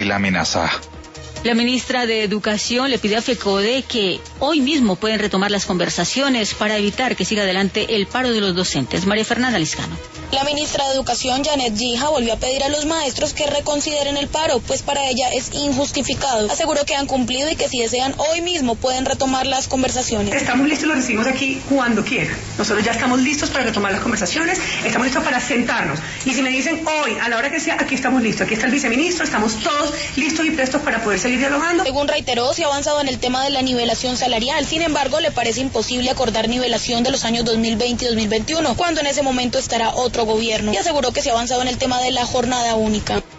y la amenaza. La ministra de Educación le pidió a FECODE que hoy mismo pueden retomar las conversaciones para evitar que siga adelante el paro de los docentes. María Fernanda Liscano. La ministra de Educación, Janet Gija, volvió a pedir a los maestros que reconsideren el paro, pues para ella es injustificado. Aseguró que han cumplido y que si desean hoy mismo pueden retomar las conversaciones. Estamos listos, lo recibimos aquí cuando quieran. Nosotros ya estamos listos para retomar las conversaciones, estamos listos para sentarnos. Y si me dicen hoy, a la hora que sea, aquí estamos listos. Aquí está el viceministro, estamos todos listos y prestos para poder seguir dialogando. Según reiteró, se ha avanzado en el tema de la nivelación salarial. Sin embargo, le parece imposible acordar nivelación de los años 2020 y 2021, cuando en ese momento estará otro gobierno. Y aseguró que se ha avanzado en el tema de la jornada única.